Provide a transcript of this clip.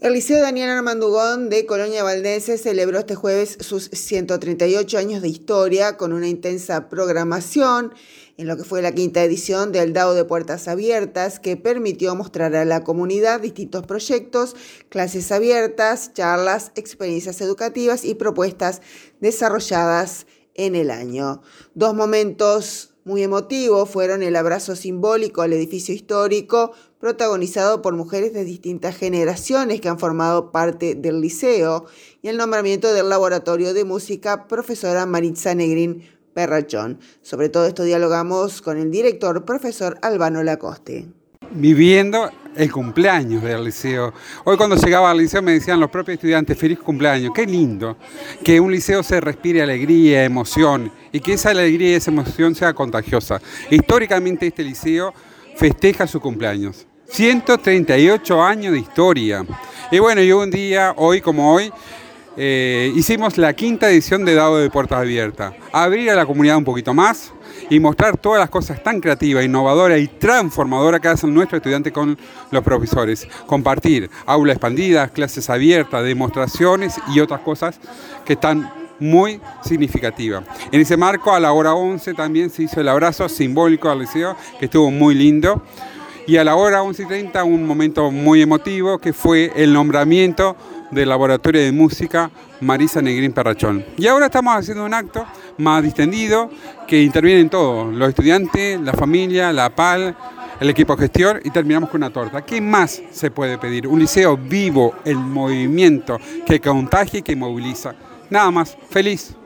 El Liceo Daniel Armandugón de Colonia Valdense celebró este jueves sus 138 años de historia con una intensa programación en lo que fue la quinta edición del DAO de Puertas Abiertas, que permitió mostrar a la comunidad distintos proyectos, clases abiertas, charlas, experiencias educativas y propuestas desarrolladas en el año. Dos momentos muy emotivos fueron el abrazo simbólico al edificio histórico, protagonizado por mujeres de distintas generaciones que han formado parte del liceo, y el nombramiento del laboratorio de música profesora Maritza Negrín Perrachón. Sobre todo esto dialogamos con el director, profesor Albano Lacoste. Viviendo el cumpleaños del liceo. Hoy cuando llegaba al liceo me decían los propios estudiantes, feliz cumpleaños. Qué lindo que un liceo se respire alegría, emoción, y que esa alegría y esa emoción sea contagiosa. Históricamente este liceo festeja su cumpleaños. 138 años de historia. Y bueno, y un día, hoy como hoy, hicimos la quinta edición de DAO de Puertas Abiertas. Abrir a la comunidad un poquito más y mostrar todas las cosas tan creativas, innovadoras y transformadoras que hacen nuestros estudiantes con los profesores. Compartir aulas expandidas, clases abiertas, demostraciones y otras cosas que están muy significativas. En ese marco, a la hora 11 también se hizo el abrazo simbólico al liceo, que estuvo muy lindo. Y a la hora 11:30 un momento muy emotivo que fue el nombramiento del laboratorio de música Maritza Negrín Perrachón. Y ahora estamos haciendo un acto más distendido que intervienen todos, los estudiantes, la familia, la PAL, el equipo de gestión, y terminamos con una torta. ¿Qué más se puede pedir? Un liceo vivo, el movimiento que contagia y que moviliza. Nada más. Feliz.